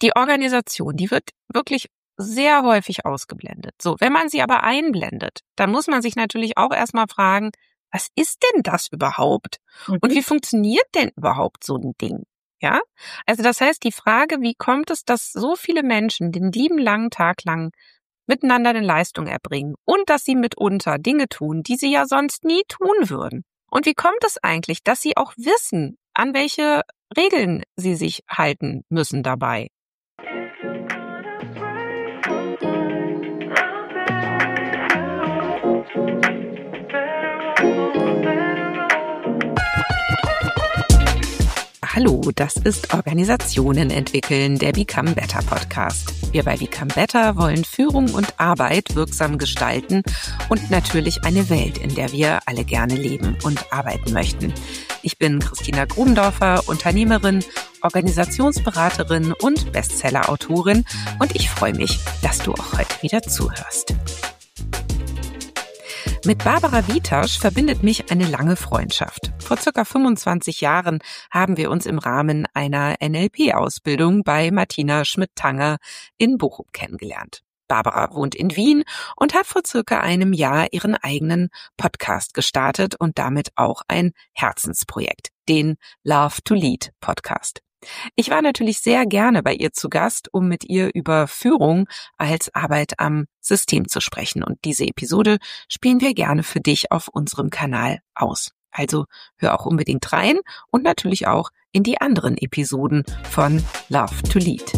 Die Organisation, die wird wirklich sehr häufig ausgeblendet. So, wenn man sie aber einblendet, dann muss man sich natürlich auch erstmal fragen, was ist denn das überhaupt? Und wie funktioniert denn überhaupt so ein Ding? Ja? Also das heißt, die Frage, wie kommt es, dass so viele Menschen den lieben langen Tag lang miteinander eine Leistung erbringen und dass sie mitunter Dinge tun, die sie ja sonst nie tun würden? Und wie kommt es eigentlich, dass sie auch wissen, an welche Regeln sie sich halten müssen dabei? Hallo, das ist Organisationen entwickeln, der Become Better Podcast. Wir bei Become Better wollen Führung und Arbeit wirksam gestalten und natürlich eine Welt, in der wir alle gerne leben und arbeiten möchten. Ich bin Christina Grubendorfer, Unternehmerin, Organisationsberaterin und Bestseller-Autorin und ich freue mich, dass du auch heute wieder zuhörst. Mit Barbara Witasch verbindet mich eine lange Freundschaft. Vor circa 25 Jahren haben wir uns im Rahmen einer NLP-Ausbildung bei Martina Schmidt-Tanger in Bochum kennengelernt. Barbara wohnt in Wien und hat vor circa einem Jahr ihren eigenen Podcast gestartet und damit auch ein Herzensprojekt, den Love to Lead Podcast. Ich war natürlich sehr gerne bei ihr zu Gast, um mit ihr über Führung als Arbeit am System zu sprechen. Und diese Episode spielen wir gerne für dich auf unserem Kanal aus. Also hör auch unbedingt rein und natürlich auch in die anderen Episoden von Love to Lead.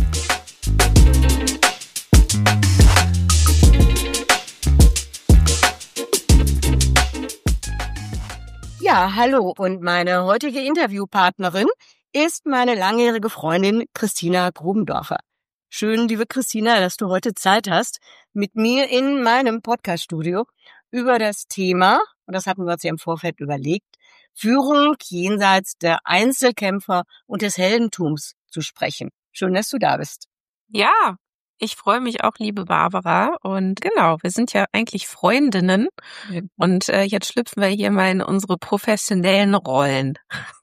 Ja, hallo und meine heutige Interviewpartnerin ist meine langjährige Freundin Christina Grubendorfer. Schön, liebe Christina, dass du heute Zeit hast, mit mir in meinem Podcaststudio über das Thema, und das hatten wir uns ja im Vorfeld überlegt, Führung jenseits der Einzelkämpfer und des Heldentums zu sprechen. Schön, dass du da bist. Ja, ich freue mich auch, liebe Barbara. Und genau, wir sind ja eigentlich Freundinnen. Und jetzt schlüpfen wir hier mal in unsere professionellen Rollen.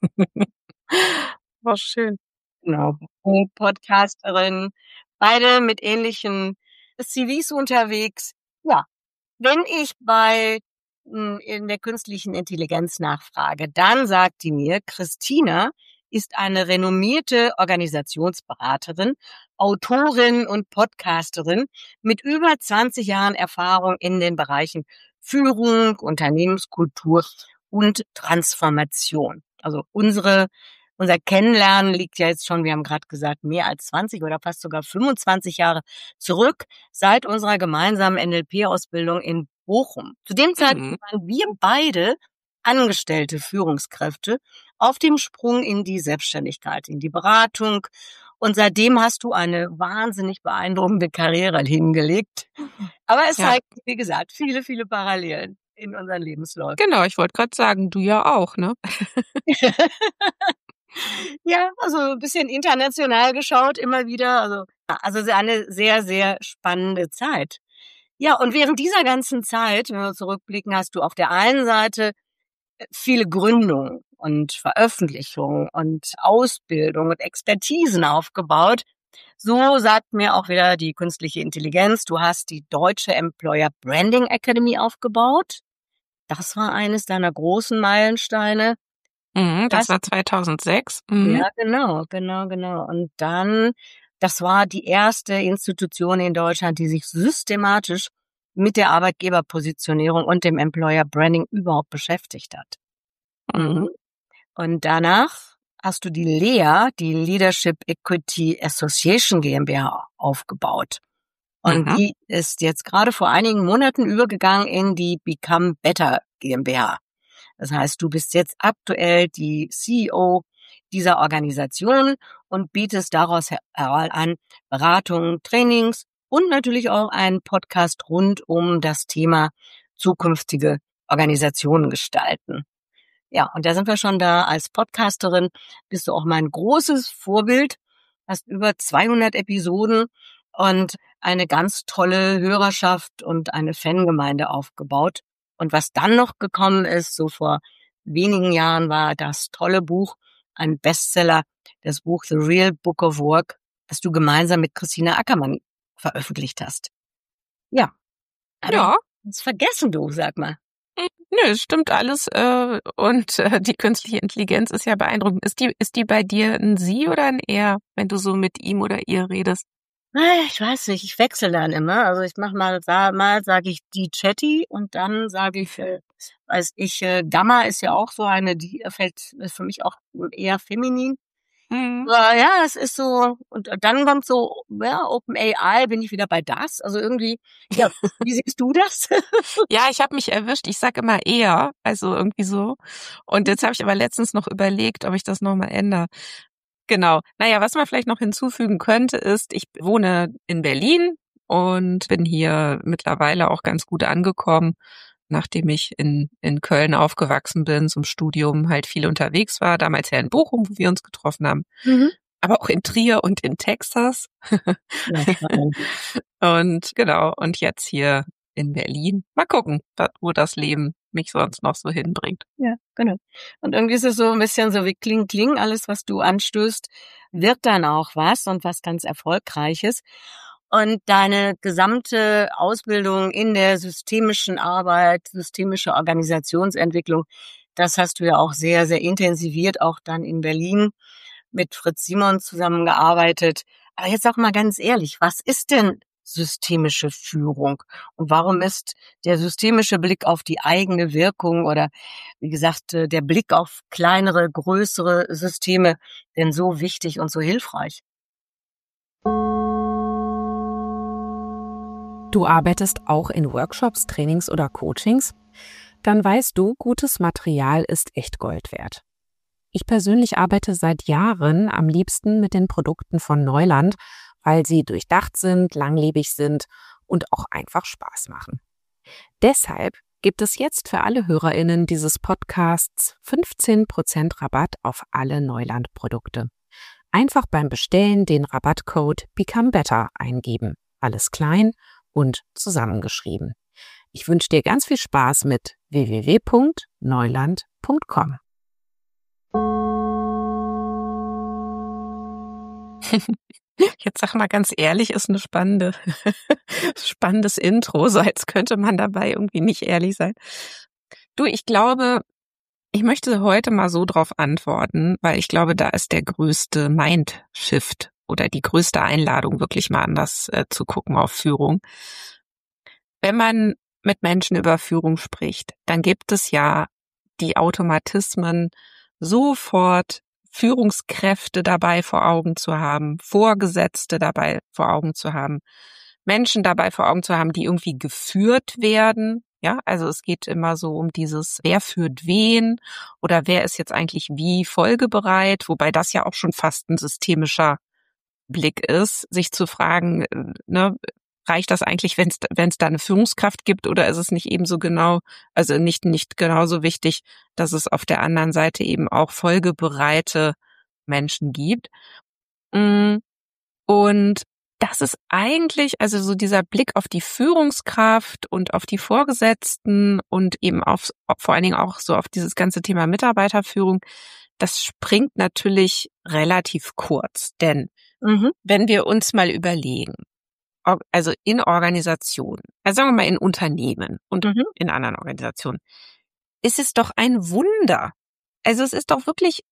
War schön. Genau, Podcasterin, beide mit ähnlichen CVs unterwegs. Ja, wenn ich in der künstlichen Intelligenz nachfrage, dann sagt die mir, Christina ist eine renommierte Organisationsberaterin, Autorin und Podcasterin mit über 20 Jahren Erfahrung in den Bereichen Führung, Unternehmenskultur und Transformation. Also unser Kennenlernen liegt ja jetzt schon, wir haben gerade gesagt, mehr als 20 oder fast sogar 25 Jahre zurück, seit unserer gemeinsamen NLP-Ausbildung in Bochum. Zu dem Zeitpunkt waren wir beide angestellte Führungskräfte auf dem Sprung in die Selbstständigkeit, in die Beratung. Und seitdem hast du eine wahnsinnig beeindruckende Karriere hingelegt. Aber es zeigt, wie gesagt, viele, viele Parallelen in unseren Lebensläufen. Genau, ich wollte gerade sagen, du ja auch, ne? Ja, also ein bisschen international geschaut immer wieder. Also eine sehr, sehr spannende Zeit. Ja, und während dieser ganzen Zeit, wenn wir zurückblicken, hast du auf der einen Seite viele Gründungen und Veröffentlichungen und Ausbildung und Expertisen aufgebaut. So sagt mir auch wieder die künstliche Intelligenz, du hast die Deutsche Employer Branding Academy aufgebaut. Das war eines deiner großen Meilensteine. Das war 2006. Ja, genau. Und dann, das war die erste Institution in Deutschland, die sich systematisch mit der Arbeitgeberpositionierung und dem Employer Branding überhaupt beschäftigt hat. Und danach hast du die LEA, die Leadership Equity Association GmbH, aufgebaut. Und die ist jetzt gerade vor einigen Monaten übergegangen in die Become Better GmbH. Das heißt, du bist jetzt aktuell die CEO dieser Organisation und bietest daraus an Beratungen, Trainings und natürlich auch einen Podcast rund um das Thema zukünftige Organisationen gestalten. Ja, und da sind wir schon da. Als Podcasterin bist du auch mein großes Vorbild, hast über 200 Episoden und eine ganz tolle Hörerschaft und eine Fangemeinde aufgebaut. Und was dann noch gekommen ist, so vor wenigen Jahren, war das tolle Buch, ein Bestseller, das Buch The Real Book of Work das du gemeinsam mit Christina Ackermann veröffentlicht hast. Ja. Hab Ja. ich jetzt vergessen, du, sag mal. Nö, es stimmt alles. Und die künstliche Intelligenz ist ja beeindruckend. Ist die bei dir ein Sie oder ein Er, wenn du so mit ihm oder ihr redest? Ich weiß nicht, ich wechsle dann immer. Also ich mache mal sage ich die Chatty und dann sage ich, Gamma ist ja auch so eine, die ist für mich auch eher feminin. Mhm. Aber ja, es ist so, und dann kommt so, ja, OpenAI, bin ich wieder bei das. Also irgendwie, ja, wie siehst du das? Ja, ich habe mich erwischt. Ich sag immer eher, also irgendwie so. Und jetzt habe ich aber letztens noch überlegt, ob ich das nochmal ändere. Genau. Naja, was man vielleicht noch hinzufügen könnte, ist, ich wohne in Berlin und bin hier mittlerweile auch ganz gut angekommen, nachdem ich in Köln aufgewachsen bin, zum Studium halt viel unterwegs war, damals ja in Bochum, wo wir uns getroffen haben, aber auch in Trier und in Texas. Ja, spannend. Und genau, und jetzt hier in Berlin. Mal gucken, wo das Leben mich sonst noch so hinbringt. Ja, genau. Und irgendwie ist es so ein bisschen so wie Kling, Kling, alles, was du anstößt, wird dann auch was und was ganz Erfolgreiches. Und deine gesamte Ausbildung in der systemischen Arbeit, systemische Organisationsentwicklung, das hast du ja auch sehr, sehr intensiviert, auch dann in Berlin mit Fritz Simon zusammengearbeitet. Aber jetzt auch mal ganz ehrlich, was ist denn systemische Führung? Und warum ist der systemische Blick auf die eigene Wirkung oder, wie gesagt, der Blick auf kleinere, größere Systeme denn so wichtig und so hilfreich? Du arbeitest auch in Workshops, Trainings oder Coachings? Dann weißt du, gutes Material ist echt Gold wert. Ich persönlich arbeite seit Jahren am liebsten mit den Produkten von Neuland, weil sie durchdacht sind, langlebig sind und auch einfach Spaß machen. Deshalb gibt es jetzt für alle HörerInnen dieses Podcasts 15% Rabatt auf alle Neuland-Produkte. Einfach beim Bestellen den Rabattcode BecomeBetter eingeben. Alles klein und zusammengeschrieben. Ich wünsche dir ganz viel Spaß mit www.neuland.com. Jetzt sag mal ganz ehrlich, ist eine spannendes Intro, so als könnte man dabei irgendwie nicht ehrlich sein. Du, ich glaube, ich möchte heute mal so drauf antworten, weil ich glaube, da ist der größte Mindshift oder die größte Einladung, wirklich mal anders zu gucken auf Führung. Wenn man mit Menschen über Führung spricht, dann gibt es ja die Automatismen, sofort Führungskräfte dabei vor Augen zu haben, Vorgesetzte dabei vor Augen zu haben, Menschen dabei vor Augen zu haben, die irgendwie geführt werden. Ja, also es geht immer so um dieses, wer führt wen oder wer ist jetzt eigentlich wie folgebereit, wobei das ja auch schon fast ein systemischer Blick ist, sich zu fragen, ne, reicht das eigentlich, wenn es da eine Führungskraft gibt, oder ist es nicht ebenso genau, also nicht genauso wichtig, dass es auf der anderen Seite eben auch folgebereite Menschen gibt. Und das ist eigentlich, also so dieser Blick auf die Führungskraft und auf die Vorgesetzten und eben vor allen Dingen auch so auf dieses ganze Thema Mitarbeiterführung, das springt natürlich relativ kurz, denn wenn wir uns mal überlegen, also in Organisationen, also sagen wir mal in Unternehmen und in anderen Organisationen, ist es doch ein Wunder. Also es ist doch wirklich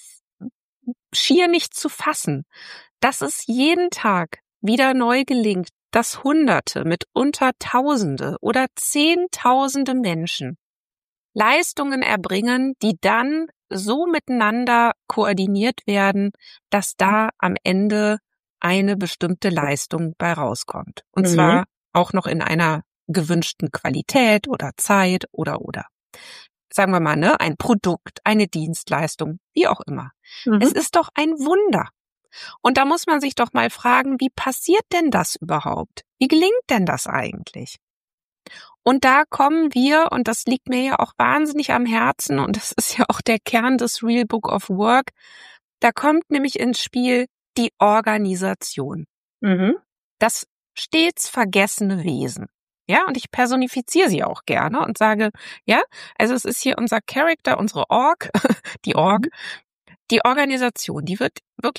schier nicht zu fassen, dass es jeden Tag wieder neu gelingt, dass Hunderte, mitunter Tausende oder Zehntausende Menschen Leistungen erbringen, die dann so miteinander koordiniert werden, dass da am Ende eine bestimmte Leistung bei rauskommt. Und zwar auch noch in einer gewünschten Qualität oder Zeit oder. Sagen wir mal, ne, ein Produkt, eine Dienstleistung, wie auch immer. Es ist doch ein Wunder. Und da muss man sich doch mal fragen, wie passiert denn das überhaupt? Wie gelingt denn das eigentlich? Und da kommen wir, und das liegt mir ja auch wahnsinnig am Herzen, und das ist ja auch der Kern des Real Book of Work, da kommt nämlich ins Spiel die Organisation. Das stets vergessene Wesen. Ja, und ich personifiziere sie auch gerne und sage, ja, also es ist hier unser Character, unsere Org, die Organisation, die wird wirklich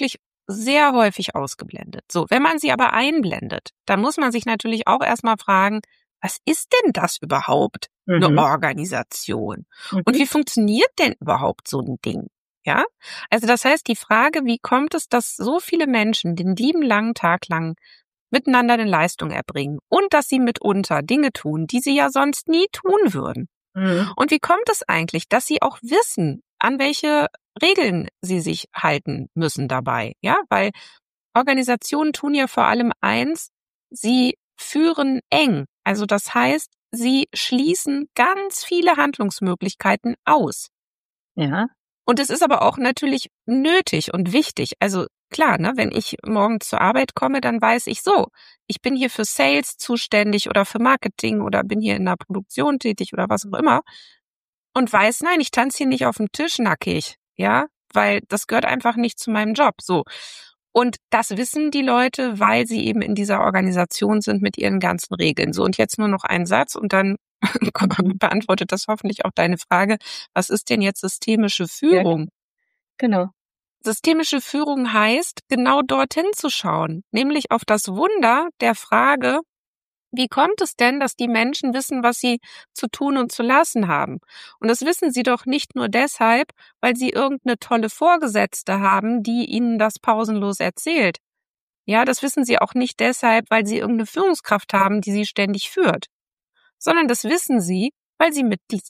sehr häufig ausgeblendet. So, wenn man sie aber einblendet, dann muss man sich natürlich auch erstmal fragen, was ist denn das überhaupt, eine Organisation? Und wie funktioniert denn überhaupt so ein Ding? Ja? Also das heißt, die Frage, wie kommt es, dass so viele Menschen den lieben langen Tag lang miteinander eine Leistung erbringen und dass sie mitunter Dinge tun, die sie ja sonst nie tun würden? Und wie kommt es eigentlich, dass sie auch wissen, an welche Regeln sie sich halten müssen dabei? Ja, weil Organisationen tun ja vor allem eins, sie führen eng. Also das heißt, sie schließen ganz viele Handlungsmöglichkeiten aus. Ja. Und es ist aber auch natürlich nötig und wichtig. Also klar, ne, wenn ich morgens zur Arbeit komme, dann weiß ich so, ich bin hier für Sales zuständig oder für Marketing oder bin hier in der Produktion tätig oder was auch immer. Und weiß, nein, ich tanze hier nicht auf dem Tisch nackig, ja, weil das gehört einfach nicht zu meinem Job, so. Und das wissen die Leute, weil sie eben in dieser Organisation sind mit ihren ganzen Regeln. So, und jetzt nur noch ein Satz und dann beantwortet das hoffentlich auch deine Frage. Was ist denn jetzt systemische Führung? Ja, genau. Systemische Führung heißt, genau dorthin zu schauen, nämlich auf das Wunder der Frage, wie kommt es denn, dass die Menschen wissen, was sie zu tun und zu lassen haben? Und das wissen sie doch nicht nur deshalb, weil sie irgendeine tolle Vorgesetzte haben, die ihnen das pausenlos erzählt. Ja, das wissen sie auch nicht deshalb, weil sie irgendeine Führungskraft haben, die sie ständig führt. Sondern das wissen sie, weil sie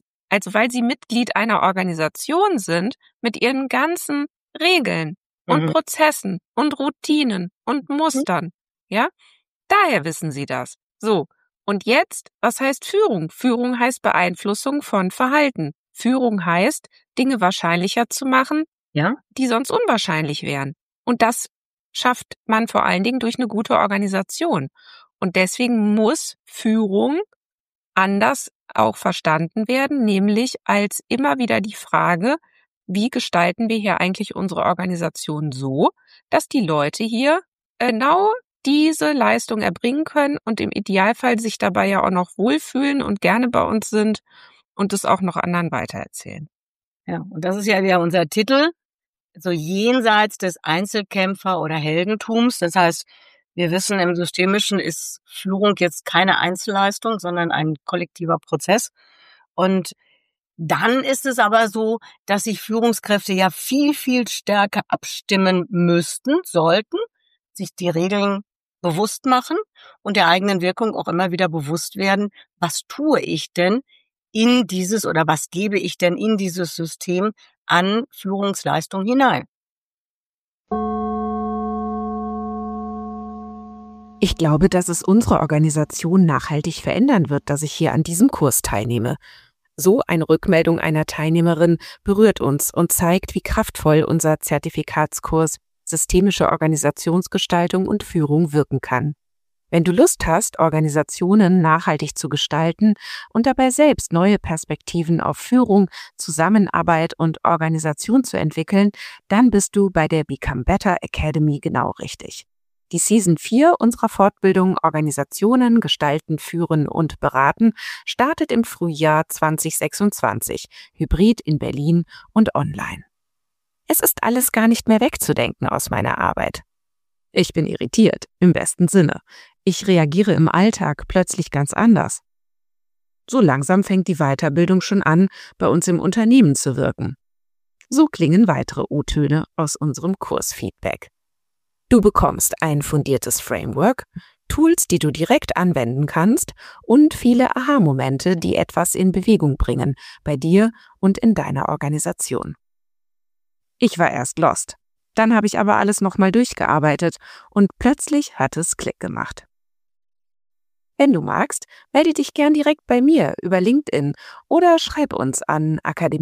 Mitglied einer Organisation sind mit ihren ganzen Regeln und Prozessen und Routinen und Mustern. Ja, daher wissen sie das. So, und jetzt, was heißt Führung? Führung heißt Beeinflussung von Verhalten. Führung heißt, Dinge wahrscheinlicher zu machen, Ja. die sonst unwahrscheinlich wären. Und das schafft man vor allen Dingen durch eine gute Organisation. Und deswegen muss Führung anders auch verstanden werden, nämlich als immer wieder die Frage, wie gestalten wir hier eigentlich unsere Organisation so, dass die Leute hier genau diese Leistung erbringen können und im Idealfall sich dabei ja auch noch wohlfühlen und gerne bei uns sind und es auch noch anderen weitererzählen. Ja, und das ist ja wieder unser Titel, so jenseits des Einzelkämpfer- oder Heldentums. Das heißt, wir wissen, im Systemischen ist Führung jetzt keine Einzelleistung, sondern ein kollektiver Prozess. Und dann ist es aber so, dass sich Führungskräfte ja viel, viel stärker abstimmen müssten, sollten, sich die Regeln bewusst machen und der eigenen Wirkung auch immer wieder bewusst werden, was tue ich denn in dieses oder was gebe ich denn in dieses System an Führungsleistung hinein? Ich glaube, dass es unsere Organisation nachhaltig verändern wird, dass ich hier an diesem Kurs teilnehme. So eine Rückmeldung einer Teilnehmerin berührt uns und zeigt, wie kraftvoll unser Zertifikatskurs Systemische Organisationsgestaltung und Führung wirken kann. Wenn du Lust hast, Organisationen nachhaltig zu gestalten und dabei selbst neue Perspektiven auf Führung, Zusammenarbeit und Organisation zu entwickeln, dann bist du bei der Become Better Academy genau richtig. Die Season 4 unserer Fortbildung Organisationen gestalten, führen und beraten startet im Frühjahr 2026, hybrid in Berlin und online. Es ist alles gar nicht mehr wegzudenken aus meiner Arbeit. Ich bin irritiert, im besten Sinne. Ich reagiere im Alltag plötzlich ganz anders. So langsam fängt die Weiterbildung schon an, bei uns im Unternehmen zu wirken. So klingen weitere O-Töne aus unserem Kursfeedback. Du bekommst ein fundiertes Framework, Tools, die du direkt anwenden kannst und viele Aha-Momente, die etwas in Bewegung bringen, bei dir und in deiner Organisation. Ich war erst lost. Dann habe ich aber alles nochmal durchgearbeitet und plötzlich hat es Klick gemacht. Wenn du magst, melde dich gern direkt bei mir über LinkedIn oder schreib uns an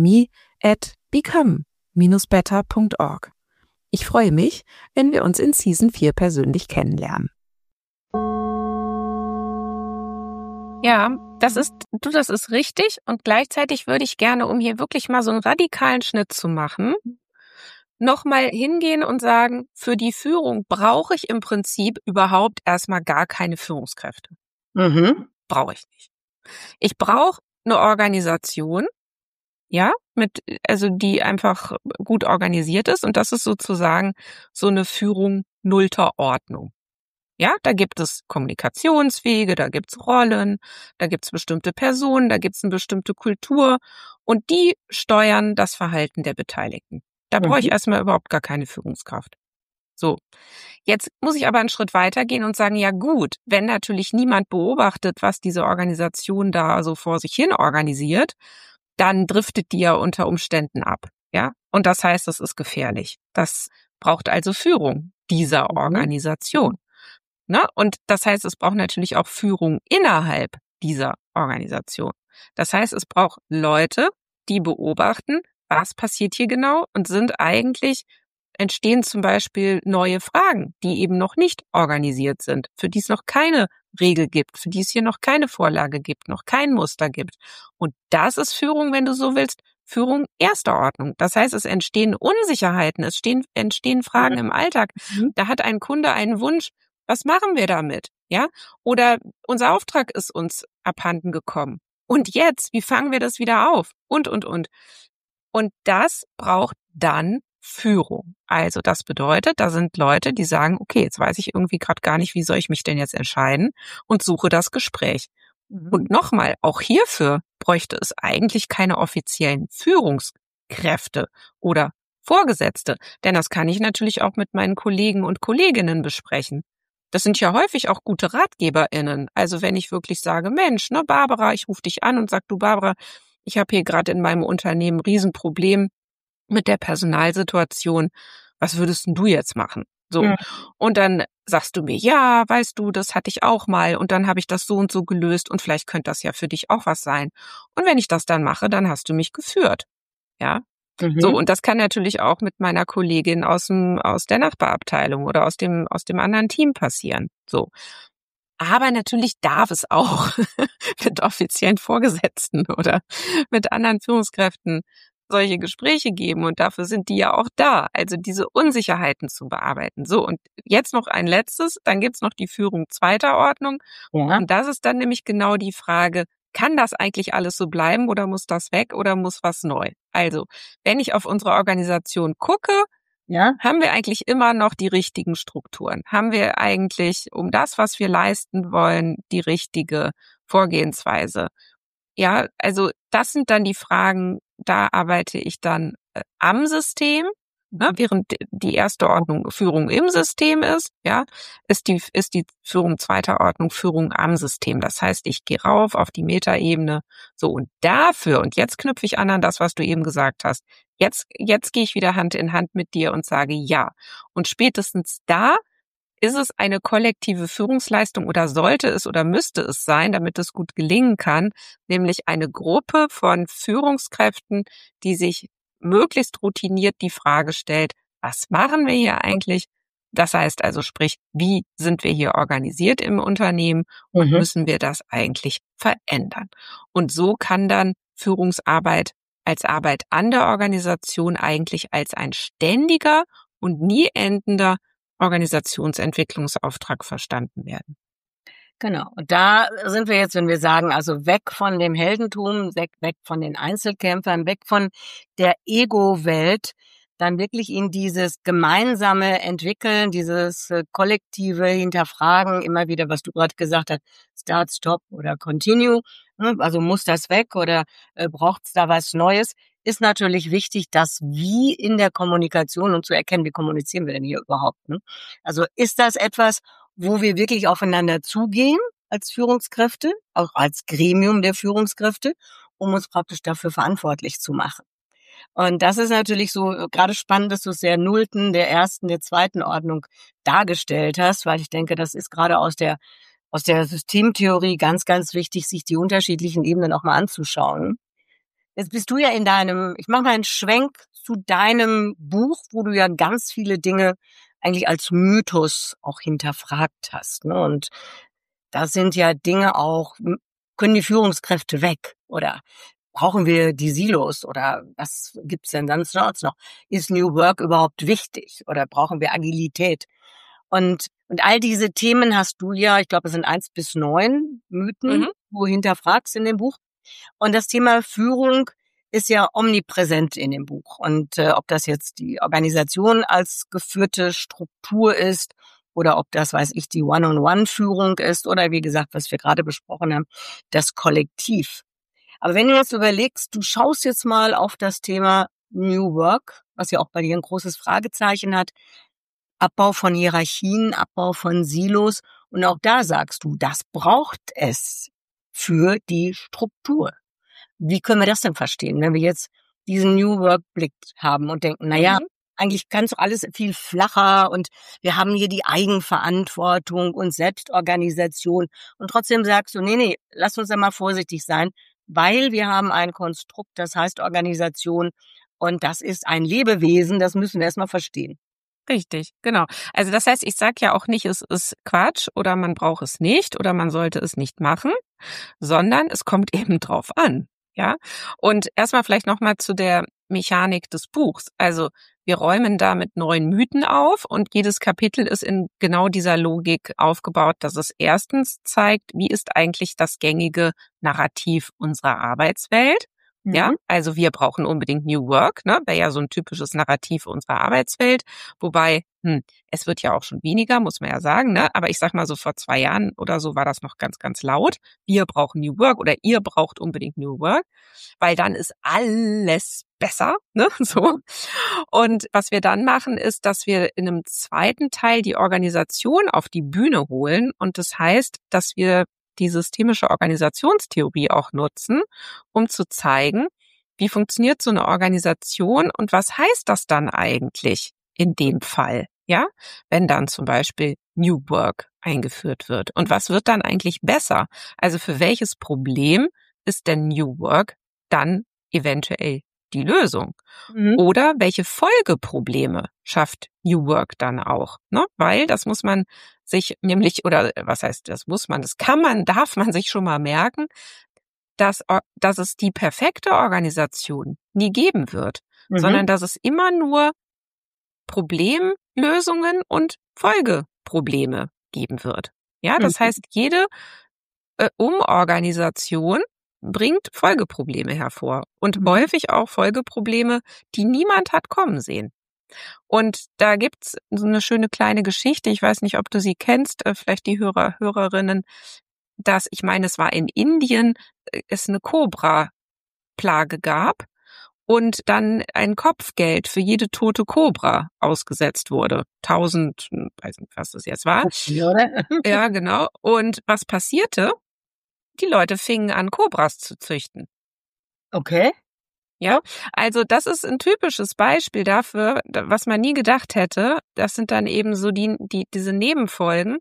akademie@become-better.org. Ich freue mich, wenn wir uns in Season 4 persönlich kennenlernen. Ja, das ist richtig und gleichzeitig würde ich gerne, um hier wirklich mal so einen radikalen Schnitt zu machen, nochmal hingehen und sagen, für die Führung brauche ich im Prinzip überhaupt erstmal gar keine Führungskräfte. Brauche ich nicht. Ich brauche eine Organisation, ja, also die einfach gut organisiert ist. Und das ist sozusagen so eine Führung nullter Ordnung. Ja, da gibt es Kommunikationswege, da gibt's Rollen, da gibt's bestimmte Personen, da gibt's eine bestimmte Kultur und die steuern das Verhalten der Beteiligten. Da brauche ich erstmal überhaupt gar keine Führungskraft. So, jetzt muss ich aber einen Schritt weitergehen und sagen, ja gut, wenn natürlich niemand beobachtet, was diese Organisation da so vor sich hin organisiert, dann driftet die ja unter Umständen ab, ja? Und das heißt, das ist gefährlich. Das braucht also Führung dieser Organisation. Ne? Und das heißt, es braucht natürlich auch Führung innerhalb dieser Organisation. Das heißt, es braucht Leute, die beobachten, was passiert hier genau und entstehen zum Beispiel neue Fragen, die eben noch nicht organisiert sind, für die es noch keine Regel gibt, für die es hier noch keine Vorlage gibt, noch kein Muster gibt. Und das ist Führung, wenn du so willst, Führung erster Ordnung. Das heißt, es entstehen Unsicherheiten, entstehen Fragen im Alltag. Da hat ein Kunde einen Wunsch, was machen wir damit? Ja? Oder unser Auftrag ist uns abhanden gekommen. Und jetzt, wie fangen wir das wieder auf? Und. Und das braucht dann Führung. Also das bedeutet, da sind Leute, die sagen, okay, jetzt weiß ich irgendwie gerade gar nicht, wie soll ich mich denn jetzt entscheiden und suche das Gespräch. Und nochmal, auch hierfür bräuchte es eigentlich keine offiziellen Führungskräfte oder Vorgesetzte, denn das kann ich natürlich auch mit meinen Kollegen und Kolleginnen besprechen. Das sind ja häufig auch gute RatgeberInnen. Also wenn ich wirklich sage, Mensch, ne, Barbara, ich rufe dich an und sag, du Barbara, ich habe hier gerade in meinem Unternehmen ein Riesenproblem mit der Personalsituation. Was würdest denn du jetzt machen? So. Ja. Und dann sagst du mir, ja, weißt du, das hatte ich auch mal und dann habe ich das so und so gelöst und vielleicht könnte das ja für dich auch was sein. Und wenn ich das dann mache, dann hast du mich geführt. Ja. So, und das kann natürlich auch mit meiner Kollegin aus der Nachbarabteilung oder aus dem anderen Team passieren. So. Aber natürlich darf es auch mit offiziellen Vorgesetzten oder mit anderen Führungskräften solche Gespräche geben und dafür sind die ja auch da, also diese Unsicherheiten zu bearbeiten. So, und jetzt noch ein letztes, dann gibt's noch die Führung zweiter Ordnung. Ja. Und das ist dann nämlich genau die Frage, kann das eigentlich alles so bleiben oder muss das weg oder muss was neu? Also, wenn ich auf unsere Organisation gucke, ja, haben wir eigentlich immer noch die richtigen Strukturen? Haben wir eigentlich, um das, was wir leisten wollen, die richtige Vorgehensweise? Ja, also das sind dann die Fragen, da arbeite ich dann am System, ne, während die erste Ordnung Führung im System ist, ja, ist die Führung zweiter Ordnung Führung am System. Das heißt, ich gehe rauf auf die Metaebene, so und dafür, und jetzt knüpfe ich an das, was du eben gesagt hast, jetzt gehe ich wieder Hand in Hand mit dir und sage ja. Und spätestens da ist es eine kollektive Führungsleistung oder sollte es oder müsste es sein, damit es gut gelingen kann, nämlich eine Gruppe von Führungskräften, die sich möglichst routiniert die Frage stellt, was machen wir hier eigentlich? Das heißt also, sprich, wie sind wir hier organisiert im Unternehmen und müssen wir das eigentlich verändern? Und so kann dann Führungsarbeit als Arbeit an der Organisation eigentlich als ein ständiger und nie endender Organisationsentwicklungsauftrag verstanden werden. Genau. Und da sind wir jetzt, wenn wir sagen, also weg von dem Heldentum, weg von den Einzelkämpfern, weg von der Ego-Welt, dann wirklich in dieses gemeinsame Entwickeln, dieses kollektive Hinterfragen, immer wieder, was du gerade gesagt hast, Start, Stop oder Continue, also muss das weg oder braucht es da was Neues, ist natürlich wichtig, das Wie in der Kommunikation und zu erkennen, wie kommunizieren wir denn hier überhaupt. Ne? Also ist das etwas, wo wir wirklich aufeinander zugehen als Führungskräfte, auch als Gremium der Führungskräfte, um uns praktisch dafür verantwortlich zu machen. Und das ist natürlich so gerade spannend, dass du es der nullten, der ersten, der zweiten Ordnung dargestellt hast, weil ich denke, das ist gerade aus der Systemtheorie ganz, ganz wichtig, sich die unterschiedlichen Ebenen auch mal anzuschauen. Jetzt bist du ja ich mache mal einen Schwenk zu deinem Buch, wo du ja ganz viele Dinge eigentlich als Mythos auch hinterfragt hast. Ne? Und da sind ja Dinge auch, können die Führungskräfte weg oder brauchen wir die Silos oder was gibt's denn sonst noch? Ist New Work überhaupt wichtig oder brauchen wir Agilität? Und all diese Themen hast du ja, ich glaube, es sind 1 bis 9 Mythen, wo du hinterfragst in dem Buch. Und das Thema Führung ist ja omnipräsent in dem Buch. Und ob das jetzt die Organisation als geführte Struktur ist oder ob das, weiß ich, die One-on-One-Führung ist oder wie gesagt, was wir gerade besprochen haben, das Kollektiv. Aber wenn du jetzt überlegst, du schaust jetzt mal auf das Thema New Work, was ja auch bei dir ein großes Fragezeichen hat, Abbau von Hierarchien, Abbau von Silos. Und auch da sagst du, das braucht es für die Struktur. Wie können wir das denn verstehen, wenn wir jetzt diesen New Work-Blick haben und denken, naja, eigentlich kann es doch alles viel flacher und wir haben hier die Eigenverantwortung und Selbstorganisation. Und trotzdem sagst du, nee, lass uns da mal vorsichtig sein, weil wir haben ein Konstrukt, das heißt Organisation und das ist ein Lebewesen, das müssen wir erstmal verstehen. Richtig, genau. Also das heißt, ich sage ja auch nicht, es ist Quatsch oder man braucht es nicht oder man sollte es nicht machen, sondern es kommt eben drauf an. Ja, und erstmal vielleicht nochmal zu der Mechanik des Buchs. Also wir räumen da mit neuen Mythen auf und jedes Kapitel ist in genau dieser Logik aufgebaut, dass es erstens zeigt, wie ist eigentlich das gängige Narrativ unserer Arbeitswelt. Ja, also wir brauchen unbedingt New Work, ne? Wäre ja so ein typisches Narrativ unserer Arbeitswelt. Wobei, es wird ja auch schon weniger, muss man ja sagen, ne? Aber ich sag mal so vor 2 Jahren oder so war das noch ganz, ganz laut. Wir brauchen New Work oder ihr braucht unbedingt New Work, weil dann ist alles besser, ne? So. Und was wir dann machen, ist, dass wir in einem zweiten Teil die Organisation auf die Bühne holen. Und das heißt, dass wir die systemische Organisationstheorie auch nutzen, um zu zeigen, wie funktioniert so eine Organisation und was heißt das dann eigentlich in dem Fall, ja, wenn dann zum Beispiel New Work eingeführt wird und was wird dann eigentlich besser? Also für welches Problem ist denn New Work dann eventuell die Lösung? Oder welche Folgeprobleme schafft New Work dann auch? Ne? Weil das muss man sich nämlich, oder was heißt, das muss man, darf man sich schon mal merken, dass es die perfekte Organisation nie geben wird, sondern dass es immer nur Problemlösungen und Folgeprobleme geben wird. Ja, das heißt, jede Umorganisation bringt Folgeprobleme hervor und häufig auch Folgeprobleme, die niemand hat kommen sehen. Und da gibt's so eine schöne kleine Geschichte, ich weiß nicht, ob du sie kennst, vielleicht die Hörerinnen, dass, ich meine, es war in Indien, es eine Kobra-Plage gab und dann ein Kopfgeld für jede tote Kobra ausgesetzt wurde. 1000, weiß nicht, was das jetzt war. Oder? Ja, genau. Und was passierte? Die Leute fingen an, Kobras zu züchten. Okay. Ja, also das ist ein typisches Beispiel dafür, was man nie gedacht hätte. Das sind dann eben so diese Nebenfolgen,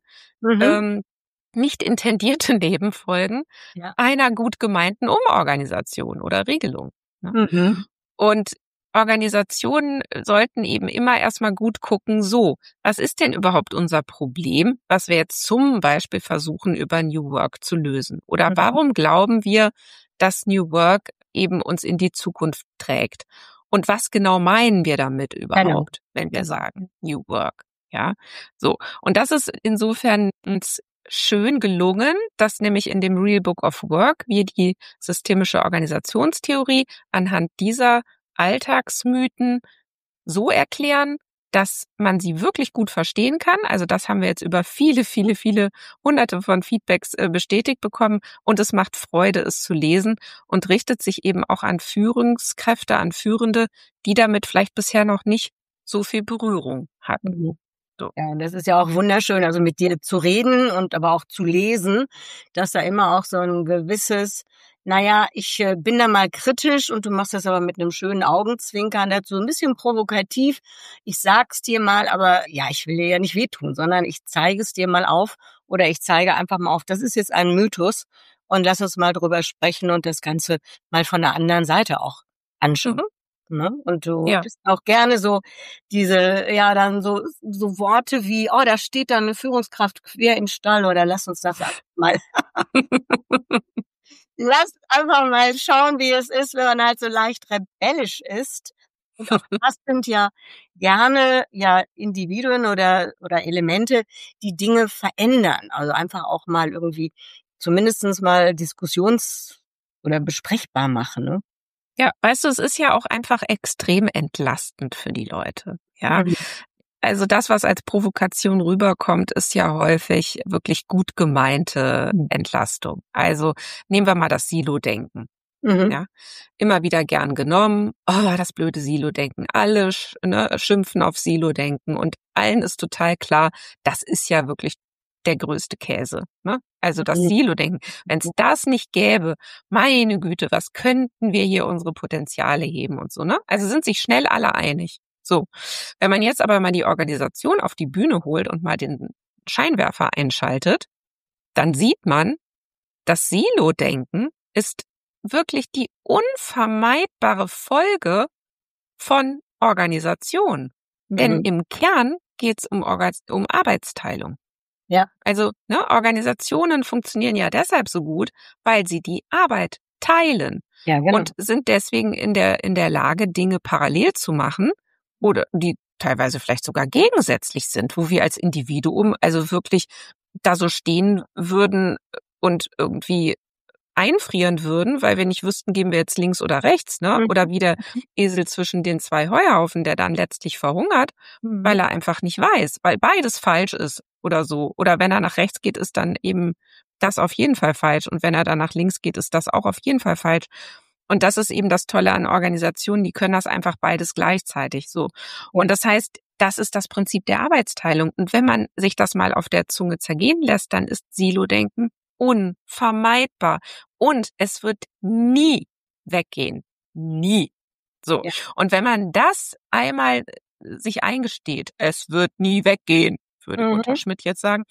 nicht intendierte Nebenfolgen einer gut gemeinten Umorganisation oder Regelung. Ne? Und Organisationen sollten eben immer erstmal gut gucken, so, was ist denn überhaupt unser Problem, was wir jetzt zum Beispiel versuchen, über New Work zu lösen? Oder warum glauben wir, dass New Work eben uns in die Zukunft trägt? Und was genau meinen wir damit überhaupt, wenn wir sagen New Work? Ja, so. Und das ist insofern uns schön gelungen, dass nämlich in dem Real Book of Work wir die systemische Organisationstheorie anhand dieser Alltagsmythen so erklären, dass man sie wirklich gut verstehen kann. Also das haben wir jetzt über viele, viele, viele Hunderte von Feedbacks bestätigt bekommen und es macht Freude, es zu lesen und richtet sich eben auch an Führungskräfte, an Führende, die damit vielleicht bisher noch nicht so viel Berührung hatten. So. Ja, und das ist ja auch wunderschön, also mit dir zu reden und aber auch zu lesen, dass da immer auch so ein gewisses, naja, ich bin da mal kritisch und du machst das aber mit einem schönen Augenzwinkern dazu, ein bisschen provokativ. Ich sag's dir mal, aber ja, ich will dir ja nicht wehtun, sondern ich zeige es dir mal auf oder ich zeige einfach mal auf, das ist jetzt ein Mythos und lass uns mal drüber sprechen und das Ganze mal von der anderen Seite auch anschauen. Ne? Und du bist auch gerne so diese, ja, dann so Worte wie, oh, da steht da eine Führungskraft quer im Stall oder lass uns das mal. Lass einfach mal schauen, wie es ist, wenn man halt so leicht rebellisch ist. Und auch das sind ja gerne Individuen oder Elemente, die Dinge verändern. Also einfach auch mal irgendwie zumindestens mal oder besprechbar machen, ne? Ja, weißt du, es ist ja auch einfach extrem entlastend für die Leute. Ja, also das, was als Provokation rüberkommt, ist ja häufig wirklich gut gemeinte Entlastung. Also nehmen wir mal das Silo-Denken. Ja, immer wieder gern genommen. Oh, das blöde Silo-Denken. Alle schimpfen auf Silo-Denken und allen ist total klar, das ist ja wirklich der größte Käse. Ne? Also das Silo-Denken. Wenn es das nicht gäbe, meine Güte, was könnten wir hier unsere Potenziale heben und so. Ne? Also sind sich schnell alle einig. So, wenn man jetzt aber mal die Organisation auf die Bühne holt und mal den Scheinwerfer einschaltet, dann sieht man, das Silo-Denken ist wirklich die unvermeidbare Folge von Organisation. Denn im Kern geht's um Arbeitsteilung. Ja. Also Organisationen funktionieren ja deshalb so gut, weil sie die Arbeit teilen und sind deswegen in der Lage, Dinge parallel zu machen oder die teilweise vielleicht sogar gegensätzlich sind, wo wir als Individuum also wirklich da so stehen würden und irgendwie einfrieren würden, weil wir nicht wüssten, gehen wir jetzt links oder rechts, ne? Oder wie der Esel zwischen den zwei Heuhaufen, der dann letztlich verhungert, weil er einfach nicht weiß, weil beides falsch ist oder so. Oder wenn er nach rechts geht, ist dann eben das auf jeden Fall falsch. Und wenn er dann nach links geht, ist das auch auf jeden Fall falsch. Und das ist eben das Tolle an Organisationen, die können das einfach beides gleichzeitig so. Und das heißt, das ist das Prinzip der Arbeitsteilung. Und wenn man sich das mal auf der Zunge zergehen lässt, dann ist Silo-Denken unvermeidbar. Und es wird nie weggehen. Nie. So. Ja. Und wenn man das einmal sich eingesteht, es wird nie weggehen, würde Gunter Schmidt jetzt sagen,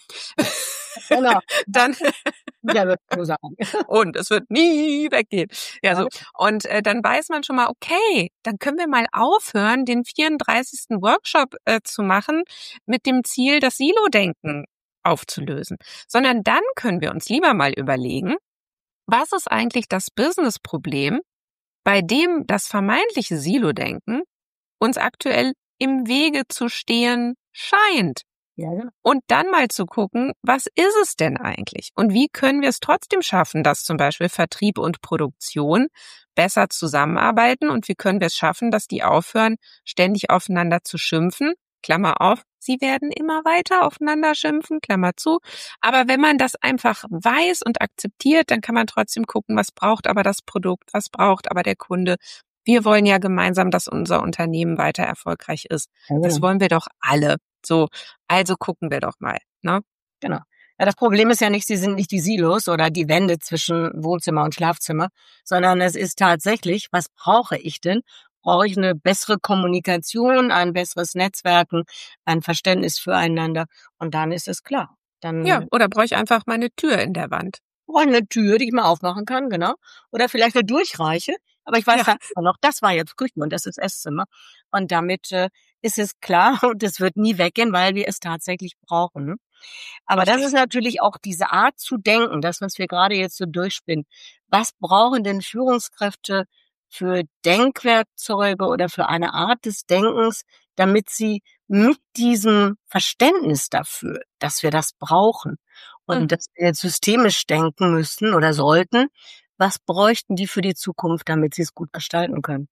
genau. Dann ja, wird so sagen. Und es wird nie weggehen. Ja, so. Und dann weiß man schon mal, okay, dann können wir mal aufhören, den 34. Workshop zu machen mit dem Ziel, das Silo-Denken aufzulösen. Sondern dann können wir uns lieber mal überlegen, was ist eigentlich das Business-Problem, bei dem das vermeintliche Silo-Denken uns aktuell im Wege zu stehen scheint. Ja. Und dann mal zu gucken, was ist es denn eigentlich? Und wie können wir es trotzdem schaffen, dass zum Beispiel Vertrieb und Produktion besser zusammenarbeiten? Und wie können wir es schaffen, dass die aufhören, ständig aufeinander zu schimpfen? Klammer auf, sie werden immer weiter aufeinander schimpfen, Klammer zu. Aber wenn man das einfach weiß und akzeptiert, dann kann man trotzdem gucken, was braucht aber das Produkt, was braucht aber der Kunde. Wir wollen ja gemeinsam, dass unser Unternehmen weiter erfolgreich ist. Ja, genau. Das wollen wir doch alle. So, also gucken wir doch mal, ne? Genau. Ja, das Problem ist ja nicht, sie sind nicht die Silos oder die Wände zwischen Wohnzimmer und Schlafzimmer, sondern es ist tatsächlich, was brauche ich denn? Brauche ich eine bessere Kommunikation, ein besseres Netzwerken, ein Verständnis füreinander und dann ist es klar. Dann ja, oder brauche ich einfach mal eine Tür in der Wand? Brauche eine Tür, die ich mal aufmachen kann, genau. Oder vielleicht eine Durchreiche. Aber ich weiß noch, das war jetzt Küche und das ist Esszimmer. Und damit ist es klar und es wird nie weggehen, weil wir es tatsächlich brauchen. Ne? Aber das ist natürlich auch diese Art zu denken, das, was wir gerade jetzt so durchspinnen. Was brauchen denn Führungskräfte für Denkwerkzeuge oder für eine Art des Denkens, damit sie mit diesem Verständnis dafür, dass wir das brauchen und dass wir jetzt systemisch denken müssen oder sollten, was bräuchten die für die Zukunft, damit sie es gut gestalten können?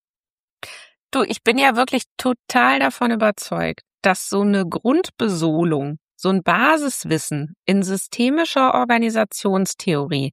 Du, ich bin ja wirklich total davon überzeugt, dass so eine Grundbesolung, so ein Basiswissen in systemischer Organisationstheorie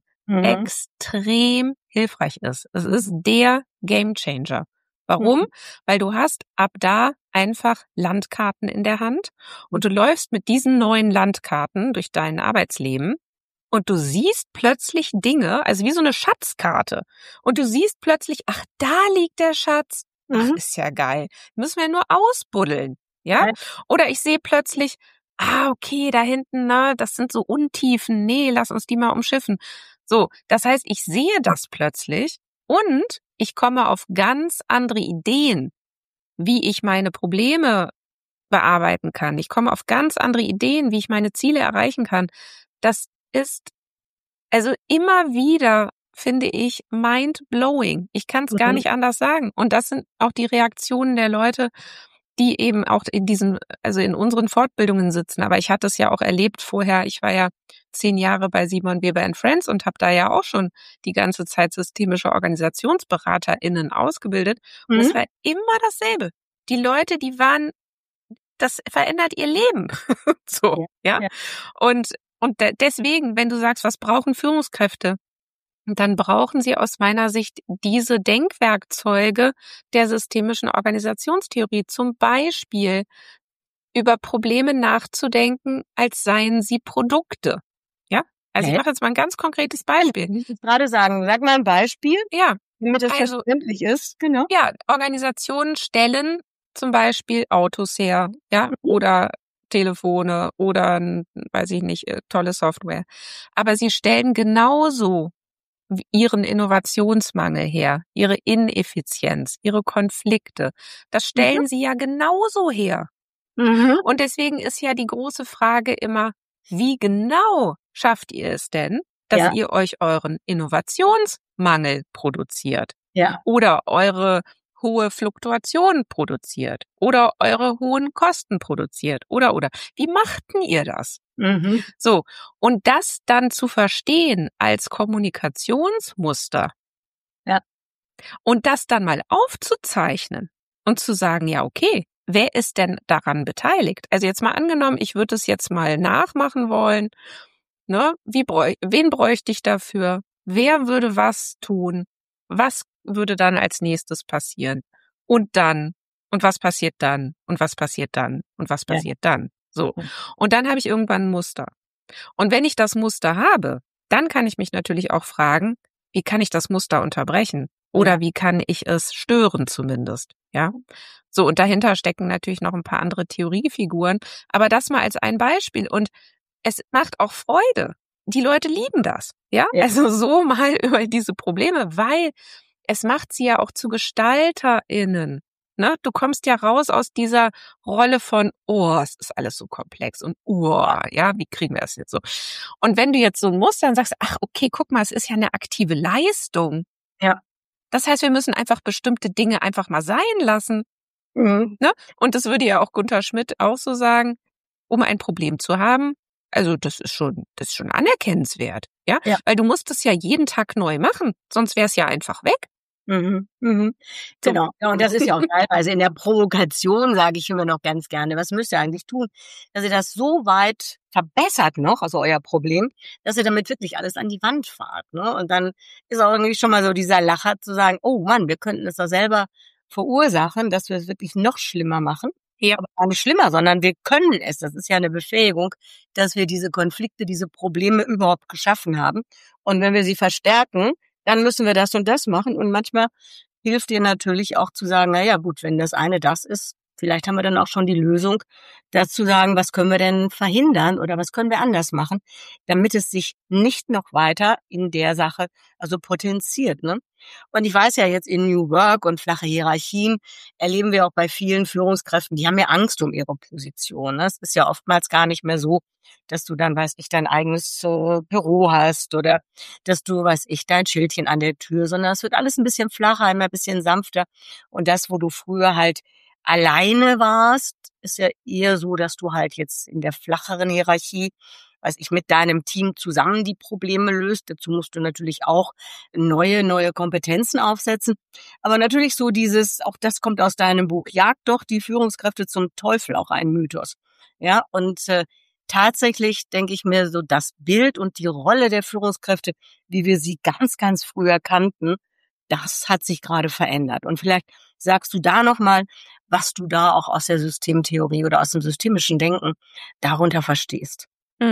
extrem hilfreich ist. Es ist der Gamechanger. Warum? Weil du hast ab da einfach Landkarten in der Hand und du läufst mit diesen neuen Landkarten durch dein Arbeitsleben und du siehst plötzlich Dinge, also wie so eine Schatzkarte. Und du siehst plötzlich, ach, da liegt der Schatz. Ach, ist ja geil. Müssen wir nur ausbuddeln, ja? Oder ich sehe plötzlich, okay, da hinten, das sind so Untiefen. Nee, lass uns die mal umschiffen. So, das heißt, ich sehe das plötzlich und ich komme auf ganz andere Ideen, wie ich meine Probleme bearbeiten kann. Ich komme auf ganz andere Ideen, wie ich meine Ziele erreichen kann. Das ist also immer wieder, finde ich, mind-blowing. Ich kann es gar nicht anders sagen. Und das sind auch die Reaktionen der Leute, die eben auch in unseren Fortbildungen sitzen. Aber ich hatte es ja auch erlebt vorher. Ich war ja 10 Jahre bei Simon Weber Friends und habe da ja auch schon die ganze Zeit systemische OrganisationsberaterInnen ausgebildet. Und es war immer dasselbe. Die Leute, das verändert ihr Leben. So, ja. Und deswegen, wenn du sagst, was brauchen Führungskräfte? Dann brauchen sie aus meiner Sicht diese Denkwerkzeuge der systemischen Organisationstheorie, zum Beispiel über Probleme nachzudenken, als seien sie Produkte. Ja? Also ich mache jetzt mal ein ganz konkretes Beispiel. Ich will gerade sagen, sag mal ein Beispiel. Ja. Damit das verständlich ist, genau. Ja, Organisationen stellen zum Beispiel Autos her, ja, oder Telefone oder, weiß ich nicht, tolle Software. Aber sie stellen genauso ihren Innovationsmangel her, ihre Ineffizienz, ihre Konflikte. Das stellen sie ja genauso her. Und deswegen ist ja die große Frage immer, wie genau schafft ihr es denn, dass ihr euch euren Innovationsmangel produziert? Ja. Oder eure hohe Fluktuation produziert? Oder eure hohen Kosten produziert? Oder. Wie machten ihr das? So, und das dann zu verstehen als Kommunikationsmuster. Ja. Und das dann mal aufzuzeichnen und zu sagen, ja, okay, wer ist denn daran beteiligt? Also jetzt mal angenommen, ich würde es jetzt mal nachmachen wollen. Ne? Wen bräuchte ich dafür? Wer würde was tun? Was würde dann als nächstes passieren? Und dann? Und was passiert dann? Und was passiert dann? Und was passiert dann? So. Und dann habe ich irgendwann ein Muster. Und wenn ich das Muster habe, dann kann ich mich natürlich auch fragen, wie kann ich das Muster unterbrechen? Oder wie kann ich es stören zumindest? Ja. So, und dahinter stecken natürlich noch ein paar andere Theoriefiguren. Aber das mal als ein Beispiel. Und es macht auch Freude. Die Leute lieben das. Ja. Also so mal über diese Probleme, weil es macht sie ja auch zu GestalterInnen. Ne? Du kommst ja raus aus dieser Rolle von, es ist alles so komplex und ja, wie kriegen wir das jetzt so? Und wenn du jetzt so ein Muster dann sagst, ach, okay, guck mal, es ist ja eine aktive Leistung. Ja. Das heißt, wir müssen einfach bestimmte Dinge einfach mal sein lassen. Ne? Und das würde ja auch Gunther Schmidt auch so sagen, um ein Problem zu haben. Also das ist schon anerkennenswert. Ja? Weil du musst es ja jeden Tag neu machen, sonst wäre es ja einfach weg. Genau. Ja, und das ist ja auch teilweise in der Provokation, sage ich immer noch ganz gerne. Was müsst ihr eigentlich tun, dass ihr das so weit verbessert noch, also euer Problem, dass ihr damit wirklich alles an die Wand fahrt. Ne? Und dann ist auch irgendwie schon mal so dieser Lacher zu sagen, oh Mann, wir könnten es doch selber verursachen, dass wir es wirklich noch schlimmer machen. Ja. Aber gar nicht schlimmer, sondern wir können es. Das ist ja eine Befähigung, dass wir diese Konflikte, diese Probleme überhaupt geschaffen haben. Und wenn wir sie verstärken, dann müssen wir das und das machen. Und manchmal hilft dir natürlich auch zu sagen, naja gut, wenn das eine das ist, vielleicht haben wir dann auch schon die Lösung, dazu sagen, was können wir denn verhindern oder was können wir anders machen, damit es sich nicht noch weiter in der Sache also potenziert. Ne? Und ich weiß ja jetzt in New Work und flache Hierarchien erleben wir auch bei vielen Führungskräften, die haben ja Angst um ihre Position. Ne? Es ist ja oftmals gar nicht mehr so, dass du dann, weiß ich, dein eigenes Büro hast oder dass du, weiß ich, dein Schildchen an der Tür, sondern es wird alles ein bisschen flacher, immer ein bisschen sanfter. Und das, wo du früher halt alleine warst, ist ja eher so, dass du halt jetzt in der flacheren Hierarchie, weiß ich, mit deinem Team zusammen die Probleme löst. Dazu musst du natürlich auch neue Kompetenzen aufsetzen. Aber natürlich so dieses, auch das kommt aus deinem Buch, jagt doch die Führungskräfte zum Teufel, auch ein Mythos. Ja, und tatsächlich denke ich mir so, das Bild und die Rolle der Führungskräfte, wie wir sie ganz, ganz früher kannten, das hat sich gerade verändert. Und vielleicht sagst du da nochmal, was du da auch aus der Systemtheorie oder aus dem systemischen Denken darunter verstehst.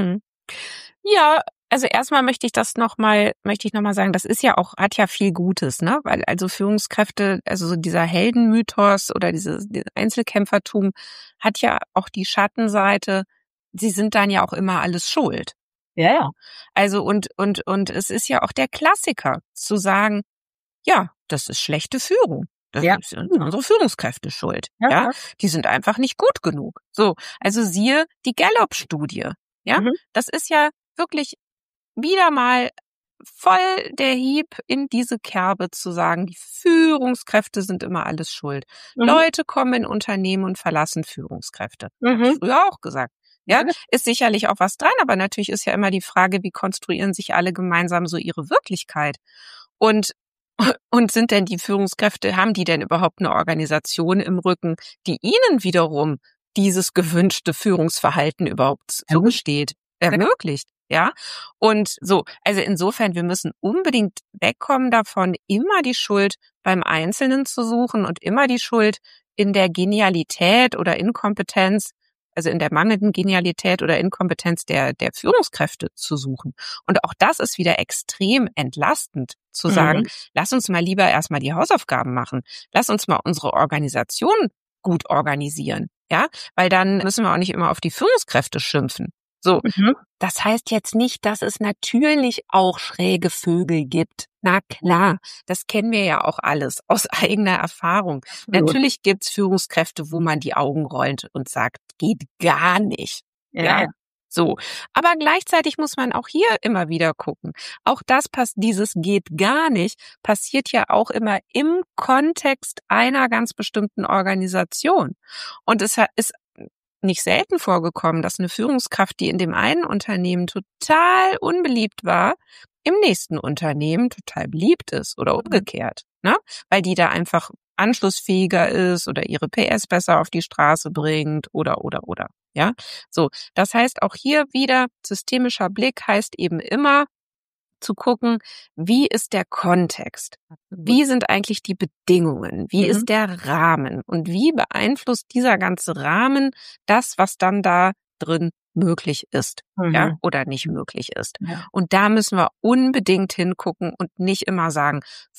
Ja, also erstmal möchte ich noch mal sagen, das ist ja auch, hat ja viel Gutes, ne? Weil also Führungskräfte, also so dieser Heldenmythos oder dieses Einzelkämpfertum hat ja auch die Schattenseite, sie sind dann ja auch immer alles schuld. Ja. Also und es ist ja auch der Klassiker zu sagen, ja, das ist schlechte Führung. Das sind unsere Führungskräfte schuld. Ja, die sind einfach nicht gut genug. So, also siehe die Gallup-Studie. Ja, das ist ja wirklich wieder mal voll der Hieb in diese Kerbe zu sagen, die Führungskräfte sind immer alles schuld. Leute kommen in Unternehmen und verlassen Führungskräfte. Hab ich früher auch gesagt. Ja, ist sicherlich auch was dran, aber natürlich ist ja immer die Frage, wie konstruieren sich alle gemeinsam so ihre Wirklichkeit? Und sind denn die Führungskräfte, haben die denn überhaupt eine Organisation im Rücken, die ihnen wiederum dieses gewünschte Führungsverhalten überhaupt zugesteht, ermöglicht? Ja, und so, also insofern, wir müssen unbedingt wegkommen davon, immer die Schuld beim Einzelnen zu suchen und immer die Schuld in der Genialität oder Inkompetenz, also in der mangelnden Genialität oder Inkompetenz der Führungskräfte zu suchen. Und auch das ist wieder extrem entlastend, zu sagen, lass uns mal lieber erstmal die Hausaufgaben machen. Lass uns mal unsere Organisation gut organisieren. Ja, weil dann müssen wir auch nicht immer auf die Führungskräfte schimpfen. So, das heißt jetzt nicht, dass es natürlich auch schräge Vögel gibt. Na klar, das kennen wir ja auch alles aus eigener Erfahrung. Natürlich gibt's Führungskräfte, wo man die Augen rollt und sagt, geht gar nicht. Ja. So, aber gleichzeitig muss man auch hier immer wieder gucken. Auch dieses geht gar nicht, passiert ja auch immer im Kontext einer ganz bestimmten Organisation. Und es ist nicht selten vorgekommen, dass eine Führungskraft, die in dem einen Unternehmen total unbeliebt war, im nächsten Unternehmen total beliebt ist oder umgekehrt, ne? Weil die da einfach anschlussfähiger ist oder ihre PS besser auf die Straße bringt oder. Ja, so. Das heißt auch hier wieder, systemischer Blick heißt eben immer zu gucken, wie ist der Kontext? Wie sind eigentlich die Bedingungen? Wie ist der Rahmen? Und wie beeinflusst dieser ganze Rahmen das, was dann da drin möglich ist, ja, oder nicht möglich ist. Ja. Und da müssen wir unbedingt hingucken und nicht immer sagen,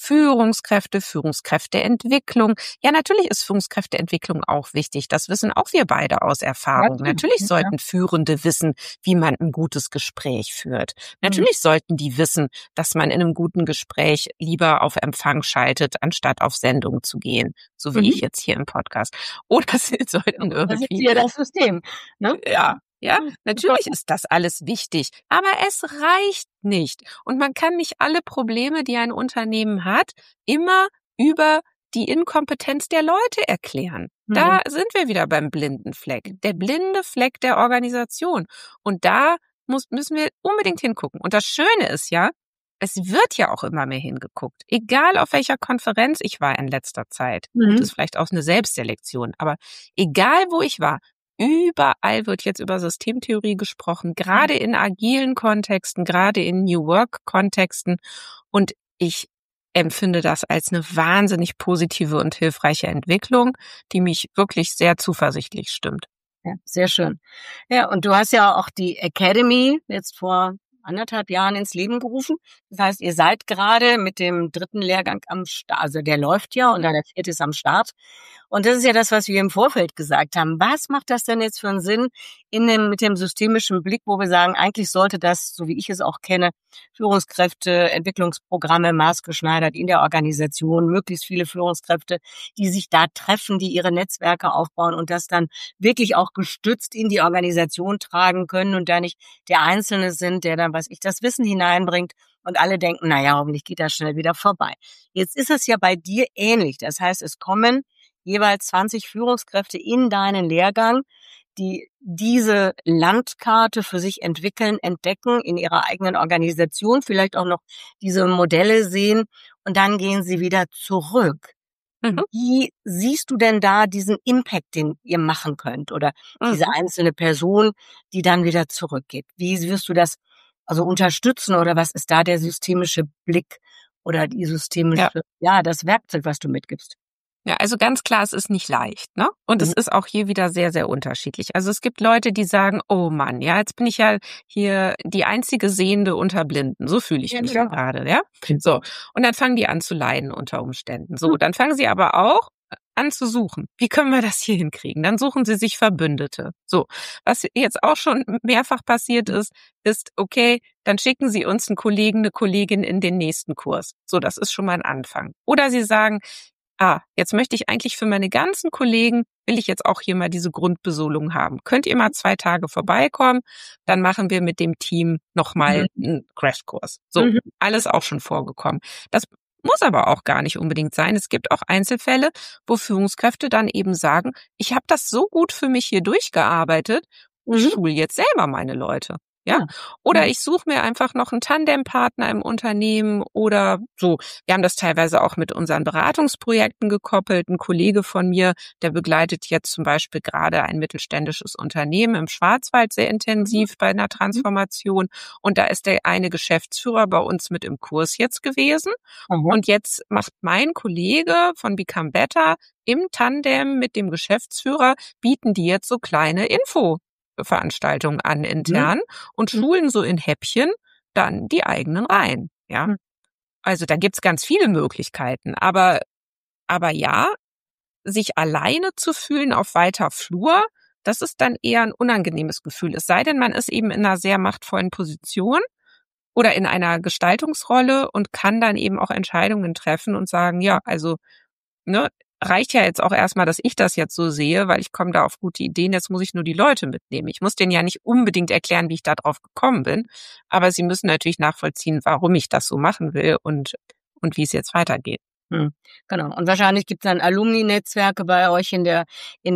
Führungskräfteentwicklung. Ja, natürlich ist Führungskräfteentwicklung auch wichtig. Das wissen auch wir beide aus Erfahrung. Ja, natürlich sollten Führende wissen, wie man ein gutes Gespräch führt. Natürlich sollten die wissen, dass man in einem guten Gespräch lieber auf Empfang schaltet, anstatt auf Sendung zu gehen. So wie ich jetzt hier im Podcast. Oder sie sollten irgendwie... Das ist hier das System, ne? Ja, natürlich ist das alles wichtig, aber es reicht nicht. Und man kann nicht alle Probleme, die ein Unternehmen hat, immer über die Inkompetenz der Leute erklären. Da sind wir wieder beim blinden Fleck. Der blinde Fleck der Organisation. Und da müssen wir unbedingt hingucken. Und das Schöne ist ja, es wird ja auch immer mehr hingeguckt. Egal auf welcher Konferenz ich war in letzter Zeit. Das ist vielleicht auch eine Selbstselektion. Aber egal wo ich war, überall wird jetzt über Systemtheorie gesprochen, gerade in agilen Kontexten, gerade in New Work-Kontexten. Und ich empfinde das als eine wahnsinnig positive und hilfreiche Entwicklung, die mich wirklich sehr zuversichtlich stimmt. Ja, sehr schön. Ja, und du hast ja auch die Academy jetzt vor 1,5 Jahren ins Leben gerufen. Das heißt, ihr seid gerade mit dem 3. Lehrgang am Start, also der läuft ja und dann der 4. ist am Start. Und das ist ja das, was wir im Vorfeld gesagt haben. Was macht das denn jetzt für einen Sinn mit dem systemischen Blick, wo wir sagen, eigentlich sollte das, so wie ich es auch kenne, Führungskräfte, Entwicklungsprogramme maßgeschneidert in der Organisation, möglichst viele Führungskräfte, die sich da treffen, die ihre Netzwerke aufbauen und das dann wirklich auch gestützt in die Organisation tragen können und da nicht der Einzelne sind, der dann, das Wissen hineinbringt und alle denken, naja, hoffentlich geht das schnell wieder vorbei. Jetzt ist es ja bei dir ähnlich. Das heißt, es kommen jeweils 20 Führungskräfte in deinen Lehrgang, die diese Landkarte für sich entwickeln, entdecken, in ihrer eigenen Organisation, vielleicht auch noch diese Modelle sehen und dann gehen sie wieder zurück. Wie siehst du denn da diesen Impact, den ihr machen könnt oder diese einzelne Person, die dann wieder zurückgeht? Wie wirst du das also unterstützen oder was ist da der systemische Blick oder die systemische, das Werkzeug, was du mitgibst? Ja, also ganz klar, es ist nicht leicht, ne? Und es ist auch hier wieder sehr, sehr unterschiedlich. Also es gibt Leute, die sagen, oh Mann, ja, jetzt bin ich ja hier die einzige Sehende unter Blinden. So fühle ich mich gerade, ja? So. Und dann fangen die an zu leiden unter Umständen. So, dann fangen sie aber auch an zu suchen. Wie können wir das hier hinkriegen? Dann suchen sie sich Verbündete. So. Was jetzt auch schon mehrfach passiert ist, okay, dann schicken sie uns einen Kollegen, eine Kollegin in den nächsten Kurs. So, das ist schon mal ein Anfang. Oder sie sagen, jetzt möchte ich eigentlich für meine ganzen Kollegen, will ich jetzt auch hier mal diese Grundbesolung haben. Könnt ihr mal 2 Tage vorbeikommen? Dann machen wir mit dem Team nochmal einen Crashkurs. So, alles auch schon vorgekommen. Das muss aber auch gar nicht unbedingt sein. Es gibt auch Einzelfälle, wo Führungskräfte dann eben sagen, ich habe das so gut für mich hier durchgearbeitet, ich schule jetzt selber meine Leute. Ja, oder ich suche mir einfach noch einen Tandempartner im Unternehmen oder so. Wir haben das teilweise auch mit unseren Beratungsprojekten gekoppelt. Ein Kollege von mir, der begleitet jetzt zum Beispiel gerade ein mittelständisches Unternehmen im Schwarzwald sehr intensiv bei einer Transformation. Und da ist der eine Geschäftsführer bei uns mit im Kurs jetzt gewesen. Und jetzt macht mein Kollege von Become Better im Tandem mit dem Geschäftsführer, bieten die jetzt so kleine Veranstaltungen an intern und schulen so in Häppchen dann die eigenen Reihen. Ja, also da gibt's ganz viele Möglichkeiten. Aber ja, sich alleine zu fühlen auf weiter Flur, das ist dann eher ein unangenehmes Gefühl. Es sei denn, man ist eben in einer sehr machtvollen Position oder in einer Gestaltungsrolle und kann dann eben auch Entscheidungen treffen und sagen, ja, also reicht ja jetzt auch erstmal, dass ich das jetzt so sehe, weil ich komme da auf gute Ideen, jetzt muss ich nur die Leute mitnehmen. Ich muss denen ja nicht unbedingt erklären, wie ich da drauf gekommen bin, aber sie müssen natürlich nachvollziehen, warum ich das so machen will und wie es jetzt weitergeht. Genau. Und wahrscheinlich gibt es dann Alumni-Netzwerke bei euch in der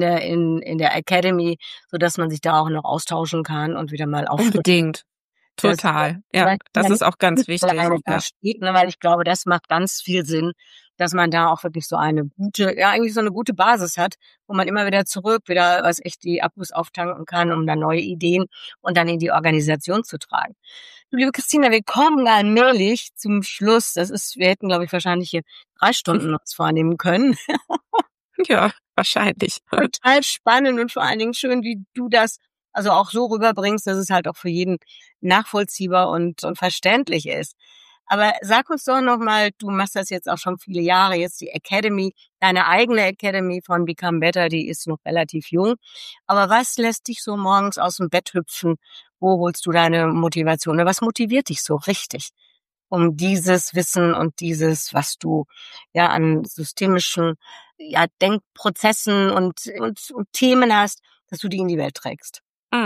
Academy, sodass man sich da auch noch austauschen kann und wieder mal auffrischen. Unbedingt. Total. Das ist auch ganz wichtig. Weil ich glaube, das macht ganz viel Sinn, dass man da auch wirklich so eine gute Basis hat, wo man immer wieder die Akkus auftanken kann, um dann neue Ideen und dann in die Organisation zu tragen. Liebe Christina, wir kommen allmählich zum Schluss. Wir hätten, glaube ich, wahrscheinlich hier 3 Stunden uns vornehmen können. Ja, wahrscheinlich. Total spannend und vor allen Dingen schön, wie du das also auch so rüberbringst, dass es halt auch für jeden nachvollziehbar und verständlich ist. Aber sag uns doch nochmal, du machst das jetzt auch schon viele Jahre, jetzt die Academy, deine eigene Academy von Become Better, die ist noch relativ jung. Aber was lässt dich so morgens aus dem Bett hüpfen? Wo holst du deine Motivation? Oder was motiviert dich so richtig, um dieses Wissen und dieses, was du an systemischen Denkprozessen und Themen hast, dass du die in die Welt trägst?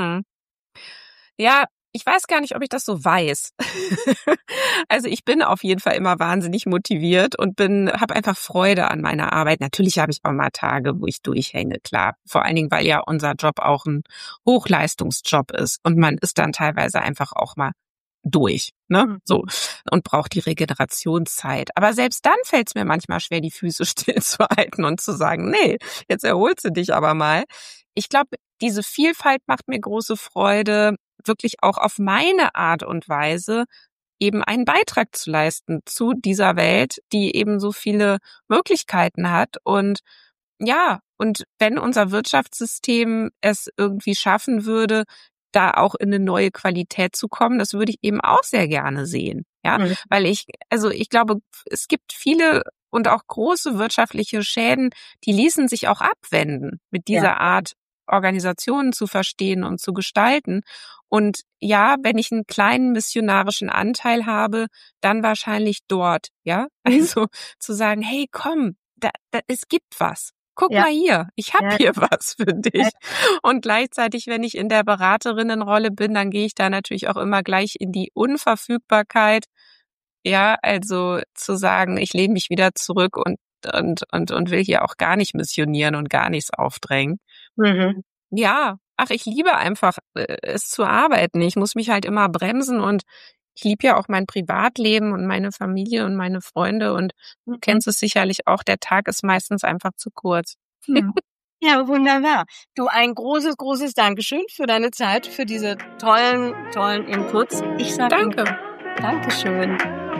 Ja, ich weiß gar nicht, ob ich das so weiß. Also ich bin auf jeden Fall immer wahnsinnig motiviert und habe einfach Freude an meiner Arbeit. Natürlich habe ich auch mal Tage, wo ich durchhänge, klar. Vor allen Dingen, weil ja unser Job auch ein Hochleistungsjob ist und man ist dann teilweise einfach auch mal durch, so, und braucht die Regenerationszeit. Aber selbst dann fällt es mir manchmal schwer, die Füße stillzuhalten und zu sagen, nee, jetzt erholst du dich aber mal. Ich glaube, diese Vielfalt macht mir große Freude, wirklich auch auf meine Art und Weise eben einen Beitrag zu leisten zu dieser Welt, die eben so viele Möglichkeiten hat. Und wenn unser Wirtschaftssystem es irgendwie schaffen würde, da auch in eine neue Qualität zu kommen, das würde ich eben auch sehr gerne sehen. Ja, weil ich glaube, es gibt viele und auch große wirtschaftliche Schäden, die ließen sich auch abwenden mit dieser Art, Organisationen zu verstehen und zu gestalten. Und ja, wenn ich einen kleinen missionarischen Anteil habe, dann wahrscheinlich dort, ja. Also zu sagen, hey, komm, es gibt was. Guck mal hier, ich habe hier was für dich. Und gleichzeitig, wenn ich in der Beraterinnenrolle bin, dann gehe ich da natürlich auch immer gleich in die Unverfügbarkeit. Ja, also zu sagen, ich lehne mich wieder zurück und will hier auch gar nicht missionieren und gar nichts aufdrängen. Ja, ich liebe einfach es zu arbeiten. Ich muss mich halt immer bremsen und ich liebe ja auch mein Privatleben und meine Familie und meine Freunde und du kennst es sicherlich auch, der Tag ist meistens einfach zu kurz. Ja, wunderbar. Du, ein großes, großes Dankeschön für deine Zeit, für diese tollen Inputs. Ich sage Danke. Dankeschön.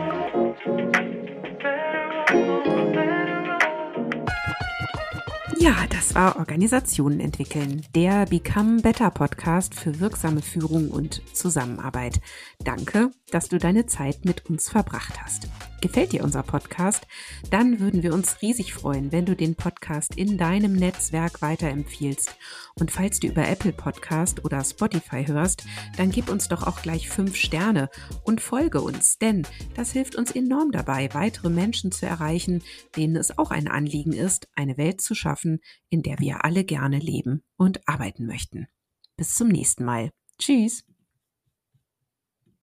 Ja, das war Organisationen entwickeln, der Become Better Podcast für wirksame Führung und Zusammenarbeit. Danke, dass du deine Zeit mit uns verbracht hast. Gefällt dir unser Podcast? Dann würden wir uns riesig freuen, wenn du den Podcast in deinem Netzwerk weiterempfiehlst. Und falls du über Apple Podcast oder Spotify hörst, dann gib uns doch auch gleich 5 Sterne und folge uns, denn das hilft uns enorm dabei, weitere Menschen zu erreichen, denen es auch ein Anliegen ist, eine Welt zu schaffen, in der wir alle gerne leben und arbeiten möchten. Bis zum nächsten Mal. Tschüss!